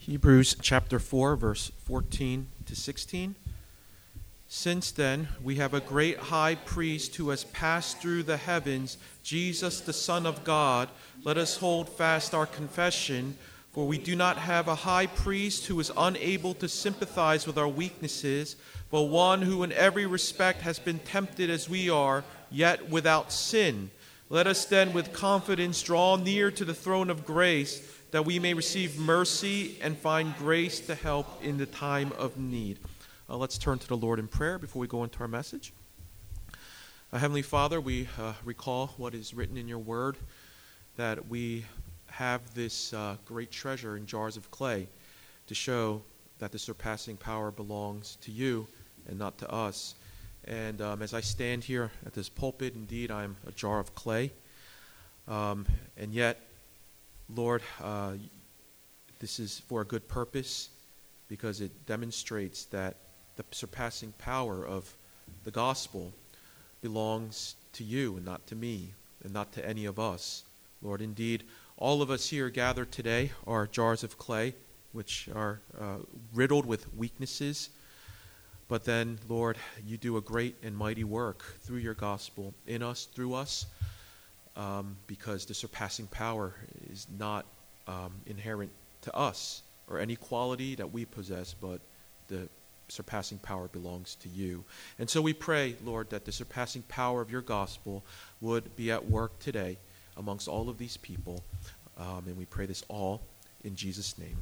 Hebrews chapter 4, verse 14 to 16. Since then, we have a great high priest who has passed through the heavens, Jesus, the Son of God. Let us hold fast our confession, for we do not have a high priest who is unable to sympathize with our weaknesses, but one who in every respect has been tempted as we are, yet without sin. Let us then with confidence draw near to the throne of grace, that we may receive mercy and find grace to help in the time of need. Let's turn to the Lord in prayer before we go into our message. Heavenly Father, we recall what is written in your word, that we have this great treasure in jars of clay to show that the surpassing power belongs to you and not to us. And as I stand here at this pulpit, indeed, I'm a jar of clay. And yet, Lord, this is for a good purpose, because it demonstrates that the surpassing power of the gospel belongs to you and not to me and not to any of us. Lord, indeed, all of us here gathered today are jars of clay, which are riddled with weaknesses. But then, Lord, you do a great and mighty work through your gospel, in us, through us, because the surpassing power is not inherent to us or any quality that we possess, but the surpassing power belongs to you. And so we pray, Lord, that the surpassing power of your gospel would be at work today amongst all of these people. And we pray this all in Jesus' name.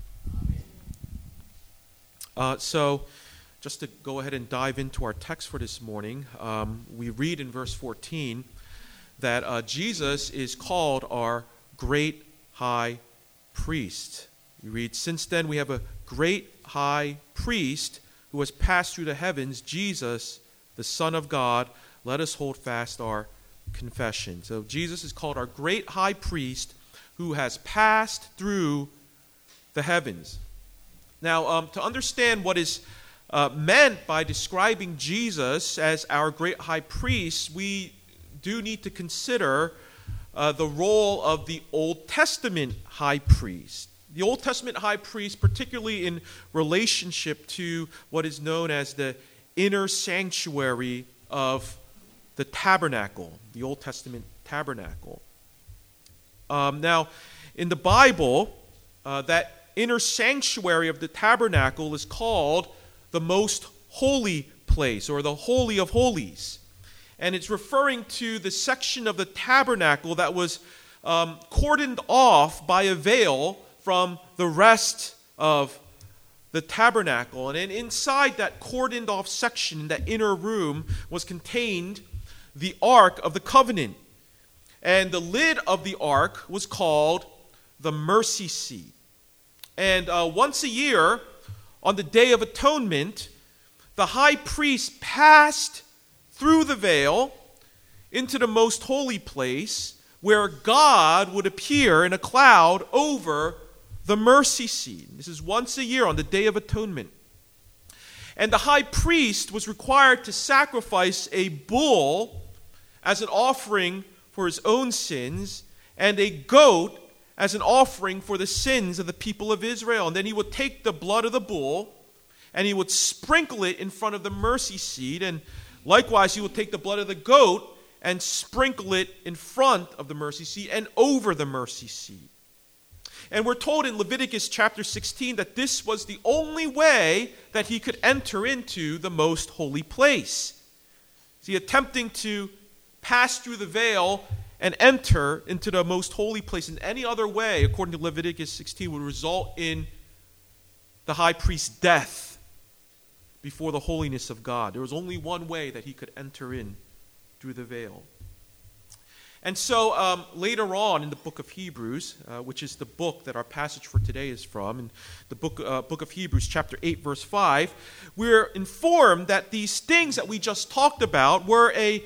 So just to go ahead and dive into our text for this morning, we read in verse 14 that Jesus is called our great high priest. We read, since then we have a great high priest who has passed through the heavens, Jesus, the Son of God. Let us hold fast our confession. So Jesus is called our great high priest who has passed through the heavens. Now, to understand what is meant by describing Jesus as our great high priest, we do need to consider the role of the Old Testament high priest. The Old Testament high priest, particularly in relationship to what is known as the inner sanctuary of the tabernacle, the Old Testament tabernacle. Now, in the Bible, that inner sanctuary of the tabernacle is called the most holy place, or the Holy of Holies. And it's referring to the section of the tabernacle that was cordoned off by a veil from the rest of the tabernacle. And inside that cordoned off section, in that inner room, was contained the Ark of the Covenant. And the lid of the Ark was called the mercy seat. And once a year, on the Day of Atonement, the high priest passed through the veil into the most holy place, where God would appear in a cloud over the mercy seat. This is once a year on the Day of Atonement. And the high priest was required to sacrifice a bull as an offering for his own sins, and a goat as an offering for the sins of the people of Israel. And then he would take the blood of the bull and he would sprinkle it in front of the mercy seat, and likewise he would take the blood of the goat and sprinkle it in front of the mercy seat and over the mercy seat. And we're told in Leviticus chapter 16 that this was the only way that he could enter into the most holy place. See, attempting to pass through the veil and enter into the most holy place in any other way, according to Leviticus 16, would result in the high priest's death before the holiness of God. There was only one way that he could enter in through the veil. And so later on in the book of Hebrews, which is the book that our passage for today is from, in the book of Hebrews chapter 8, verse 5, we're informed that these things that we just talked about were a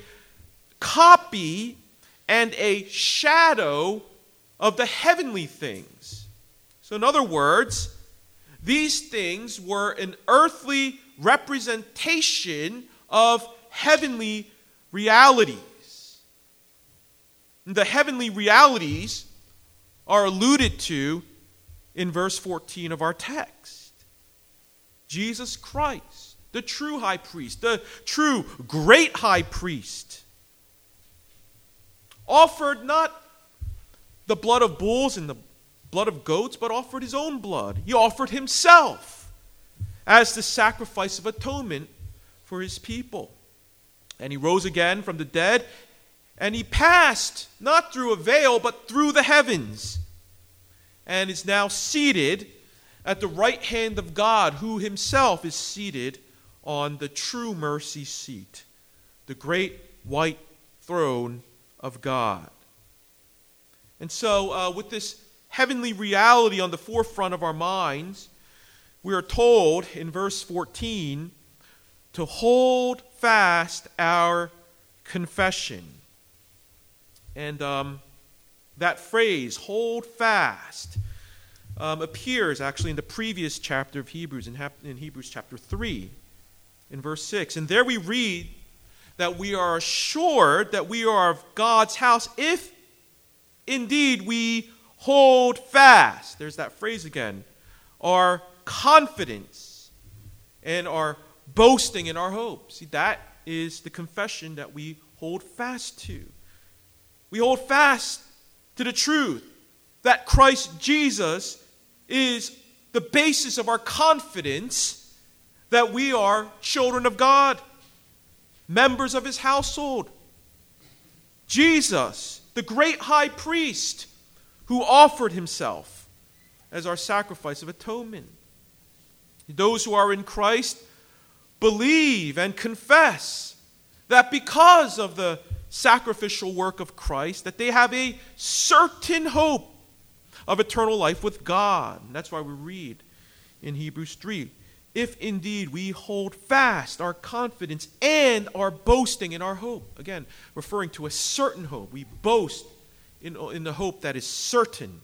copy and a shadow of the heavenly things. So in other words, these things were an earthly representation of heavenly realities. The heavenly realities are alluded to in verse 14 of our text. Jesus Christ, the true high priest, the true great high priest, offered not the blood of bulls and the blood of goats, but offered his own blood. He offered himself as the sacrifice of atonement for his people. And he rose again from the dead, and he passed not through a veil, but through the heavens, and is now seated at the right hand of God, who himself is seated on the true mercy seat, the great white throne of God. And so, with this heavenly reality on the forefront of our minds, we are told in verse 14 to hold fast our confession. And that phrase, hold fast, appears actually in the previous chapter of Hebrews, in Hebrews chapter 3, in verse 6. And there we read that we are assured that we are of God's house if indeed we hold fast. There's that phrase again. Our confidence and our boasting in our hope. See, that is the confession that we hold fast to. We hold fast to the truth that Christ Jesus is the basis of our confidence that we are children of God, members of his household. Jesus, the great high priest, who offered himself as our sacrifice of atonement. Those who are in Christ believe and confess that because of the sacrificial work of Christ, that they have a certain hope of eternal life with God. And that's why we read in Hebrews 3, if indeed we hold fast our confidence and our boasting in our hope. Again, referring to a certain hope. We boast in the hope that is certain.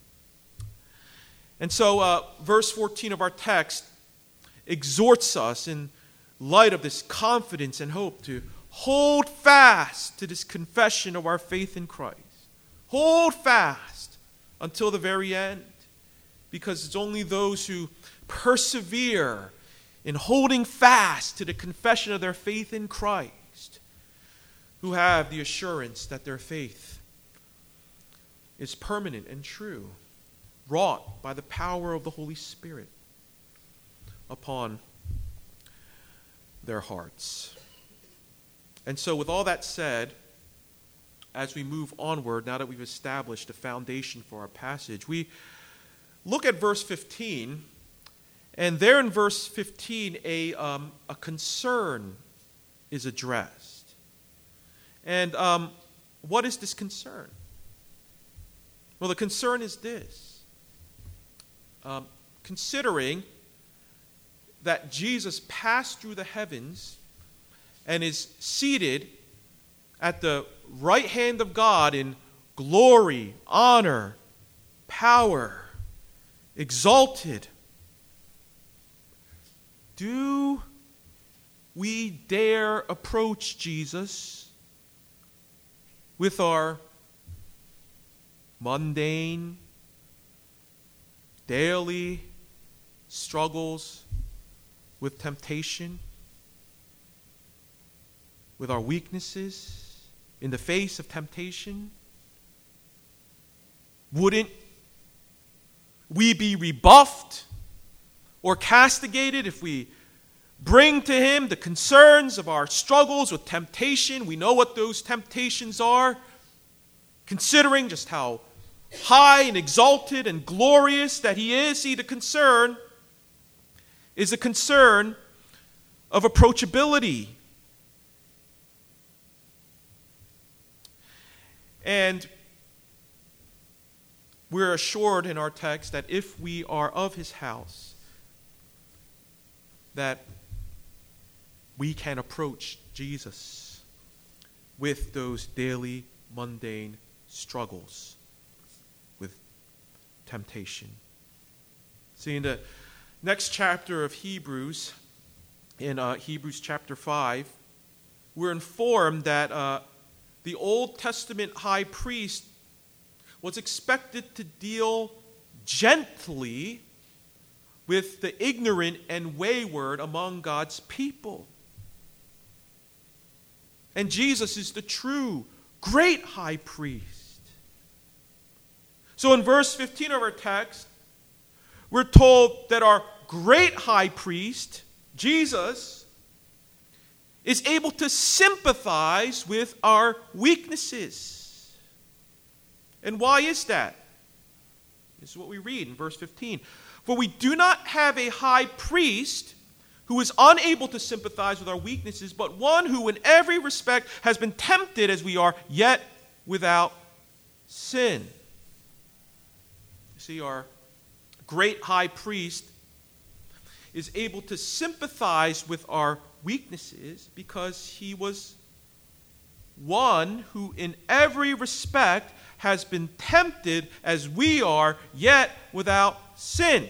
And so verse 14 of our text exhorts us in light of this confidence and hope to hold fast to this confession of our faith in Christ. Hold fast until the very end, because it's only those who persevere in holding fast to the confession of their faith in Christ who have the assurance that their faith is permanent and true, wrought by the power of the Holy Spirit upon their hearts. And so with all that said, as we move onward, now that we've established a foundation for our passage, we look at verse 15, and there in verse 15, a concern is addressed. And what is this concern? Well, the concern is this. Considering that Jesus passed through the heavens and is seated at the right hand of God in glory, honor, power, exalted, do we dare approach Jesus with our mundane, daily struggles with temptation, with our weaknesses in the face of temptation? Wouldn't we be rebuffed or castigated if we bring to him the concerns of our struggles with temptation? We know what those temptations are, considering just how high and exalted and glorious that he is. See, the concern is a concern of approachability. And we're assured in our text that if we are of his house, that we can approach Jesus with those daily mundane struggles with temptation. See, in the next chapter of Hebrews, in Hebrews chapter 5, we're informed that the Old Testament high priest was expected to deal gently with the ignorant and wayward among God's people. And Jesus is the true, great high priest. So in verse 15 of our text, we're told that our great high priest, Jesus, is able to sympathize with our weaknesses. And why is that? This is what we read in verse 15. For we do not have a high priest who is unable to sympathize with our weaknesses, but one who in every respect has been tempted as we are, yet without sin. You see, our great high priest is able to sympathize with our weaknesses because he was one who in every respect has been tempted as we are, yet without sin.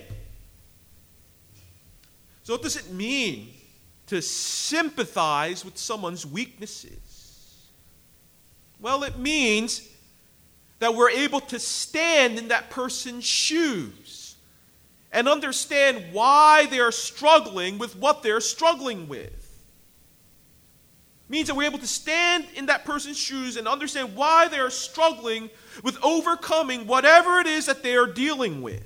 So what does it mean to sympathize with someone's weaknesses? Well, it means that we're able to stand in that person's shoes and understand why they are struggling with what they're struggling with. It means that we're able to stand in that person's shoes and understand why they are struggling with overcoming whatever it is that they are dealing with.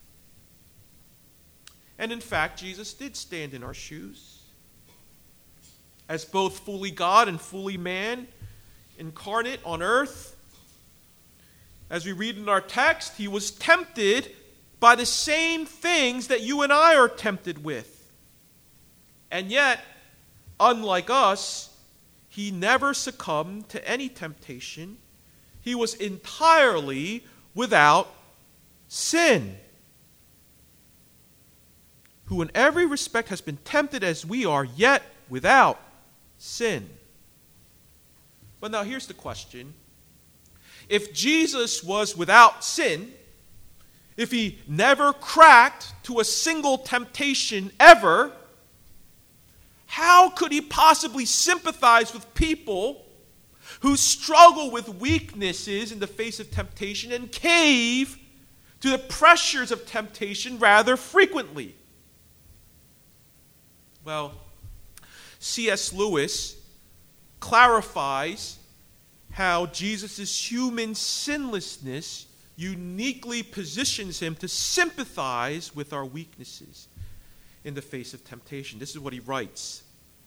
And in fact, Jesus did stand in our shoes. As both fully God and fully man, incarnate on earth. As we read in our text, he was tempted by the same things that you and I are tempted with. And yet, unlike us, he never succumbed to any temptation. He was entirely without sin. Who in every respect has been tempted as we are, yet without sin. But now here's the question. If Jesus was without sin, if he never cracked to a single temptation ever, how could he possibly sympathize with people who struggle with weaknesses in the face of temptation and cave to the pressures of temptation rather frequently? Well, C.S. Lewis clarifies how Jesus' human sinlessness uniquely positions him to sympathize with our weaknesses in the face of temptation. This is what he writes.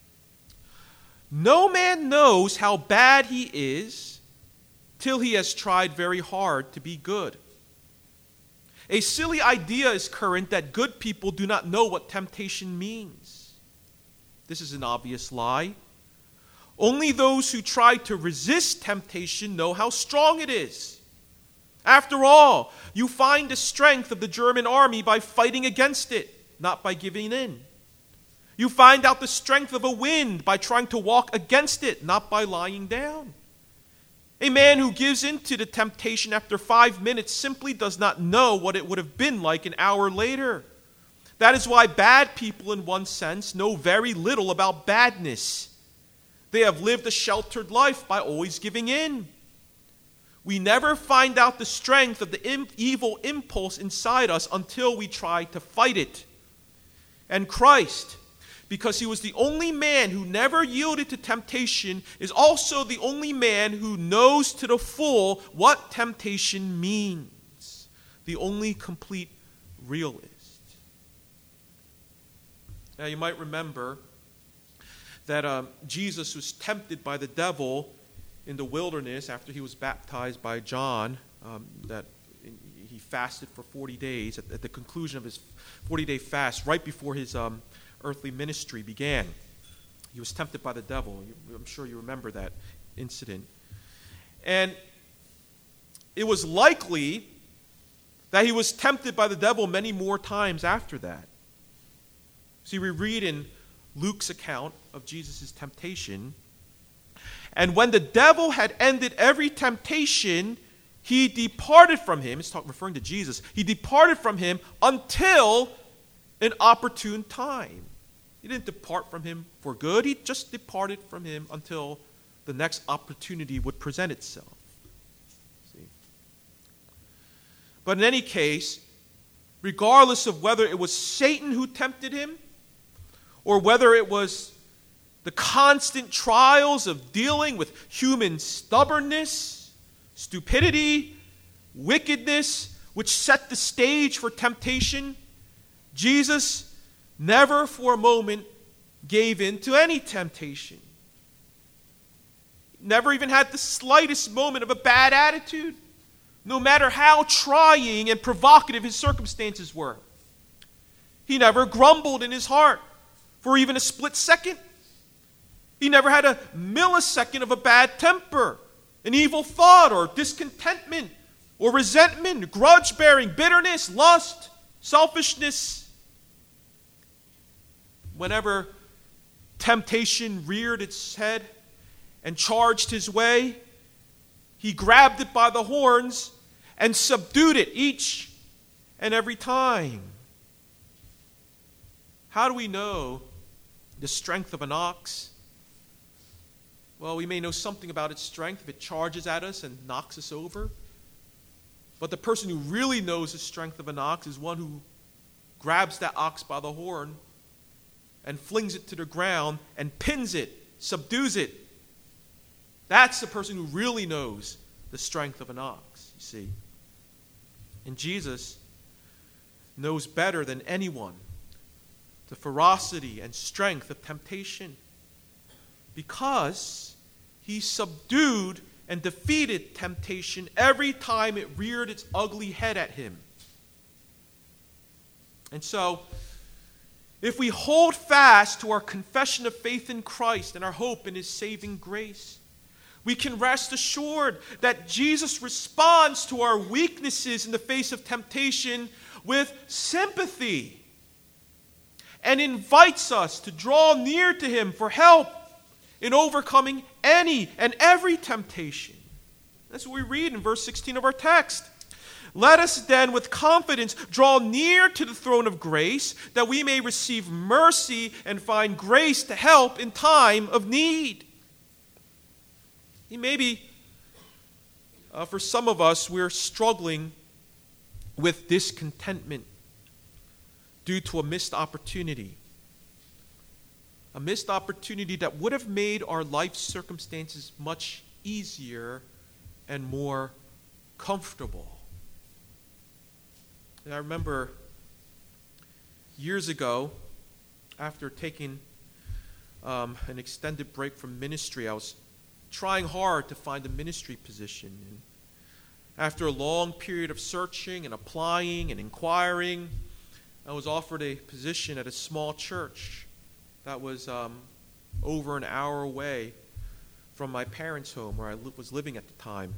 No man knows how bad he is till he has tried very hard to be good. A silly idea is current that good people do not know what temptation means. This is an obvious lie. Only those who try to resist temptation know how strong it is. After all, you find the strength of the German army by fighting against it, not by giving in. You find out the strength of a wind by trying to walk against it, not by lying down. A man who gives in to the temptation after 5 minutes simply does not know what it would have been like an hour later. That is why bad people, in one sense, know very little about badness. They have lived a sheltered life by always giving in. We never find out the strength of the evil impulse inside us until we try to fight it. And Christ, because he was the only man who never yielded to temptation, is also the only man who knows to the full what temptation means. The only complete realist. Now you might remember that Jesus was tempted by the devil in the wilderness after he was baptized by John, that he fasted for 40 days. At the conclusion of his 40-day fast, right before his earthly ministry began, he was tempted by the devil. I'm sure you remember that incident. And it was likely that he was tempted by the devil many more times after that. See, we read in Luke's account of Jesus' temptation, and when the devil had ended every temptation, he departed from him. It's referring to Jesus. He departed from him until an opportune time. He didn't depart from him for good. He just departed from him until the next opportunity would present itself. See? But in any case, regardless of whether it was Satan who tempted him or whether it was the constant trials of dealing with human stubbornness, stupidity, wickedness, which set the stage for temptation, Jesus never for a moment gave in to any temptation. Never even had the slightest moment of a bad attitude, no matter how trying and provocative his circumstances were. He never grumbled in his heart for even a split second. He never had a millisecond of a bad temper, an evil thought, or discontentment, or resentment, grudge-bearing, bitterness, lust, selfishness. Whenever temptation reared its head and charged his way, he grabbed it by the horns and subdued it each and every time. How do we know the strength of an ox? Well, we may know something about its strength if it charges at us and knocks us over. But the person who really knows the strength of an ox is one who grabs that ox by the horn and flings it to the ground and pins it, subdues it. That's the person who really knows the strength of an ox, you see. And Jesus knows better than anyone the ferocity and strength of temptation, because he subdued and defeated temptation every time it reared its ugly head at him. And so, if we hold fast to our confession of faith in Christ and our hope in his saving grace, we can rest assured that Jesus responds to our weaknesses in the face of temptation with sympathy and invites us to draw near to him for help in overcoming any and every temptation. That's what we read in verse 16 of our text. Let us then with confidence draw near to the throne of grace, that we may receive mercy and find grace to help in time of need. Maybe for some of us, we're struggling with discontentment due to a missed opportunity. A missed opportunity that would have made our life circumstances much easier and more comfortable. And I remember years ago, after taking an extended break from ministry, I was trying hard to find a ministry position. And after a long period of searching and applying and inquiring, I was offered a position at a small church that was over an hour away from my parents' home where I was living at the time.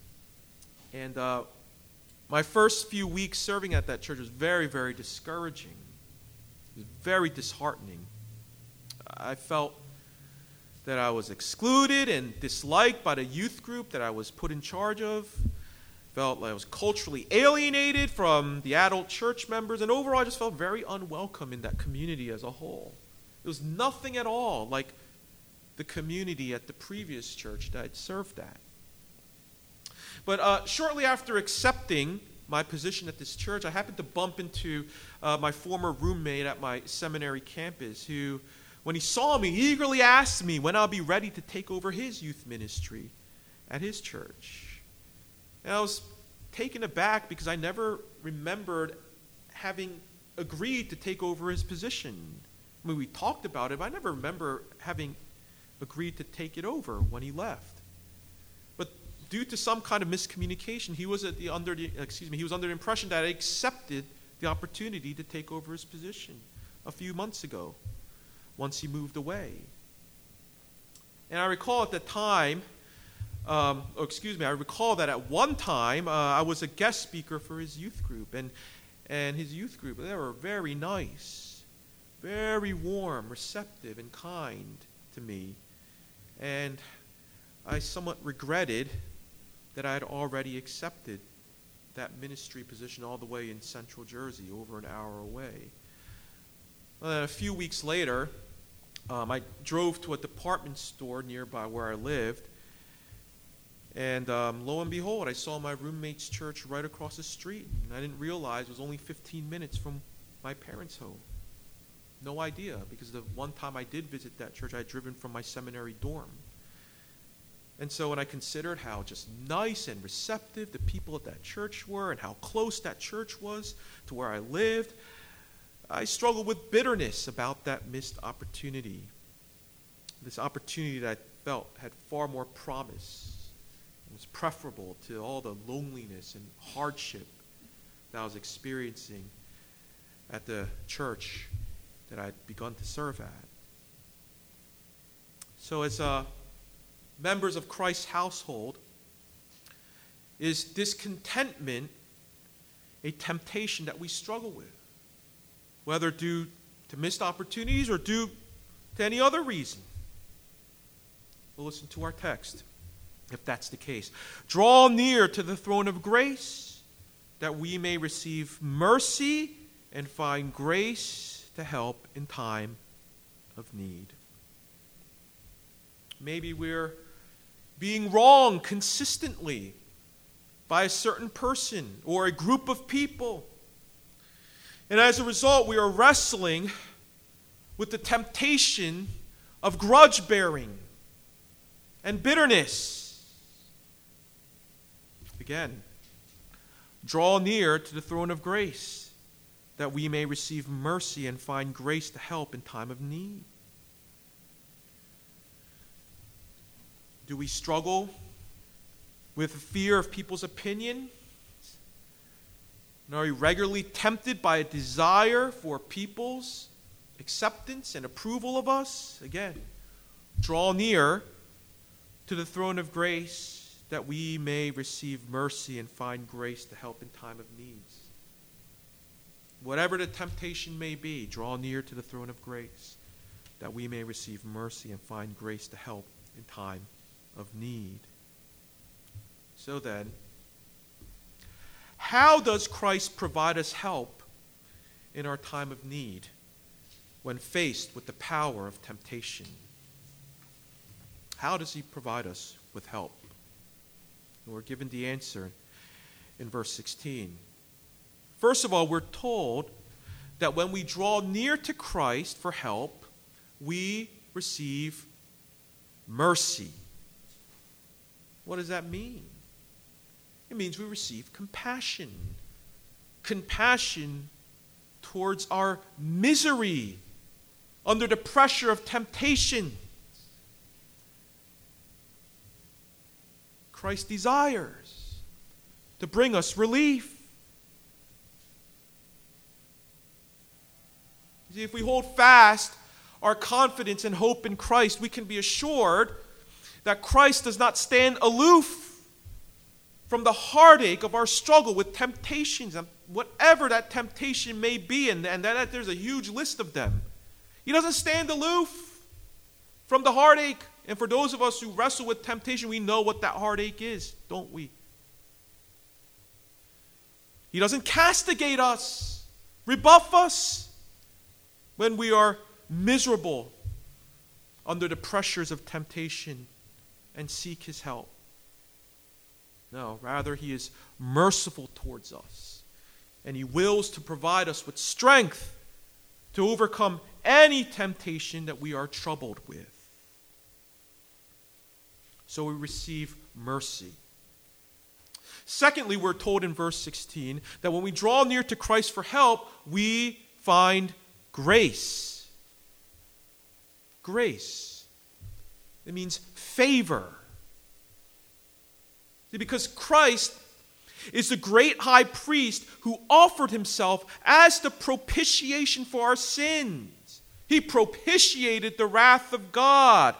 And my first few weeks serving at that church was very, very discouraging. It was very disheartening. I felt that I was excluded and disliked by the youth group that I was put in charge of. Felt like I was culturally alienated from the adult church members, and overall I just felt very unwelcome in that community as a whole. It was nothing at all like the community at the previous church that I'd served at. But shortly after accepting my position at this church, I happened to bump into my former roommate at my seminary campus, who, when he saw me, eagerly asked me when I'll be ready to take over his youth ministry at his church. And I was taken aback because I never remembered having agreed to take over his position. I mean, we talked about it, but I never remember having agreed to take it over when he left. But due to some kind of miscommunication, he was under the impression that I accepted the opportunity to take over his position a few months ago, once he moved away. And I recall at the time, I recall that at one time I was a guest speaker for his youth group, and his youth group, they were very nice, very warm, receptive, and kind to me. And I somewhat regretted that I had already accepted that ministry position all the way in Central Jersey, over an hour away. A few weeks later, I drove to a department store nearby where I lived, And lo and behold, I saw my roommate's church right across the street. And I didn't realize it was only 15 minutes from my parents' home. No idea, because the one time I did visit that church, I had driven from my seminary dorm. And so when I considered how just nice and receptive the people at that church were and how close that church was to where I lived, I struggled with bitterness about that missed opportunity. This opportunity that I felt had far more promise. It was preferable to all the loneliness and hardship that I was experiencing at the church that I'd begun to serve at. So as members of Christ's household, is discontentment a temptation that we struggle with? Whether due to missed opportunities or due to any other reason? We'll listen to our text, if that's the case. Draw near to the throne of grace, that we may receive mercy and find grace to help in time of need. Maybe we're being wronged consistently by a certain person or a group of people. And as a result, we are wrestling with the temptation of grudge bearing and bitterness. Again, draw near to the throne of grace, that we may receive mercy and find grace to help in time of need. Do we struggle with fear of people's opinion? And are we regularly tempted by a desire for people's acceptance and approval of us? Again, draw near to the throne of grace, that we may receive mercy and find grace to help in time of needs. Whatever the temptation may be, draw near to the throne of grace, that we may receive mercy and find grace to help in time of need. So then, how does Christ provide us help in our time of need when faced with the power of temptation? How does he provide us with help? And we're given the answer in verse 16. First of all, we're told that when we draw near to Christ for help, we receive mercy. What does that mean? It means we receive compassion. Compassion towards our misery under the pressure of temptation. Christ desires to bring us relief. See, if we hold fast our confidence and hope in Christ, we can be assured that Christ does not stand aloof from the heartache of our struggle with temptations, and whatever that temptation may be, and that there's a huge list of them. He doesn't stand aloof from the heartache. And for those of us who wrestle with temptation, we know what that heartache is, don't we? He doesn't castigate us, rebuff us when we are miserable under the pressures of temptation and seek his help. No, rather he is merciful towards us, and he wills to provide us with strength to overcome any temptation that we are troubled with. So we receive mercy. Secondly, we're told in verse 16 that when we draw near to Christ for help, we find grace. Grace. It means favor. See, because Christ is the great high priest who offered himself as the propitiation for our sins. He propitiated the wrath of God.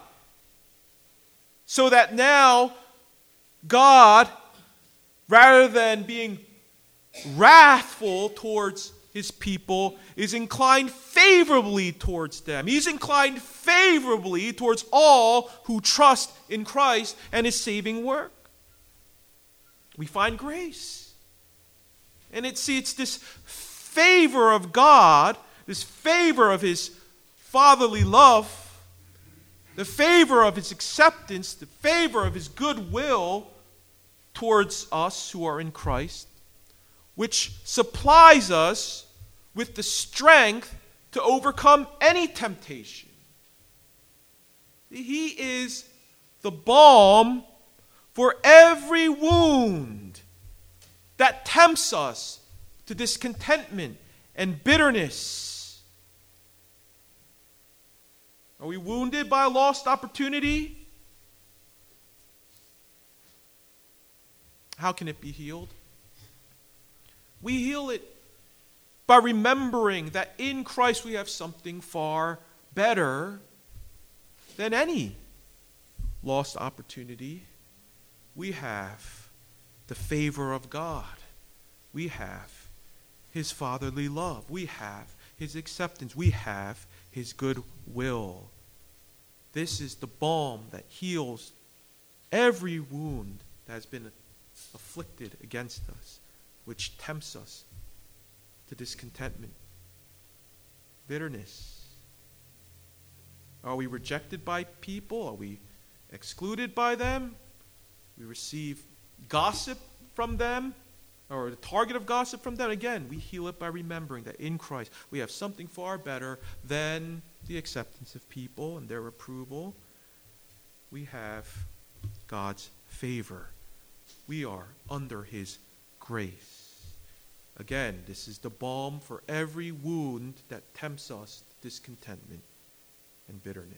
So that now God, rather than being wrathful towards his people, is inclined favorably towards them. He's inclined favorably towards all who trust in Christ and his saving work. We find grace. And it's this favor of God, this favor of his fatherly love, the favor of his acceptance, the favor of his goodwill towards us who are in Christ, which supplies us with the strength to overcome any temptation. He is the balm for every wound that tempts us to discontentment and bitterness. Are we wounded by a lost opportunity? How can it be healed? We heal it by remembering that in Christ we have something far better than any lost opportunity. We have the favor of God. We have His fatherly love. We have His acceptance. We have His good will. This is the balm that heals every wound that has been afflicted against us, which tempts us to discontentment, bitterness. Are we rejected by people? Are we excluded by them? We receive gossip from them, or the target of gossip from them. Again, we heal it by remembering that in Christ we have something far better than the acceptance of people and their approval. We have God's favor. We are under His grace. Again, this is the balm for every wound that tempts us to discontentment and bitterness.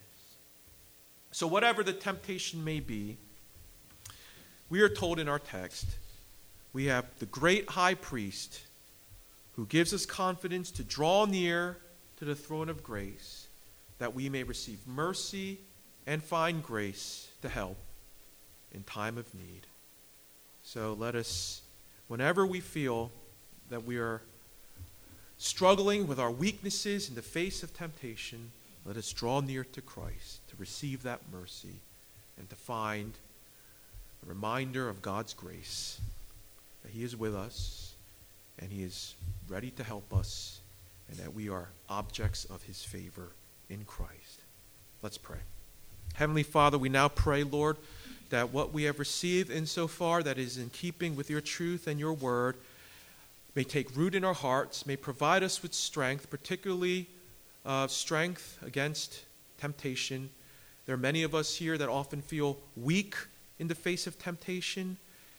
So whatever the temptation may be, we are told in our text, we have the great high priest who gives us confidence to draw near to the throne of grace, that we may receive mercy and find grace to help in time of need. So let us, whenever we feel that we are struggling with our weaknesses in the face of temptation, let us draw near to Christ to receive that mercy and to find a reminder of God's grace, that He is with us and He is ready to help us, and that we are objects of His favor in Christ. Let's pray. Heavenly Father, we now pray, Lord, that what we have received insofar that is in keeping with Your truth and Your word may take root in our hearts, may provide us with strength, particularly strength against temptation. There are many of us here that often feel weak in the face of temptation.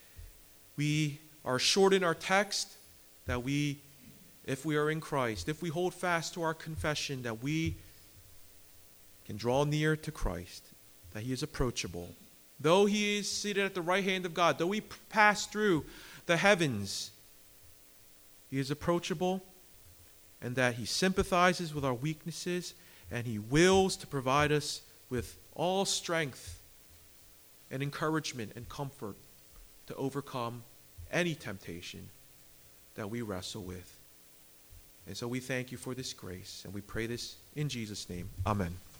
We are assured in our text that we, if we are in Christ, if we hold fast to our confession, that we can draw near to Christ, that He is approachable. Though He is seated at the right hand of God, though we pass through the heavens, He is approachable, and that He sympathizes with our weaknesses, and He wills to provide us with all strength and encouragement and comfort to overcome any temptation that we wrestle with. And so we thank You for this grace, and we pray this in Jesus' name. Amen.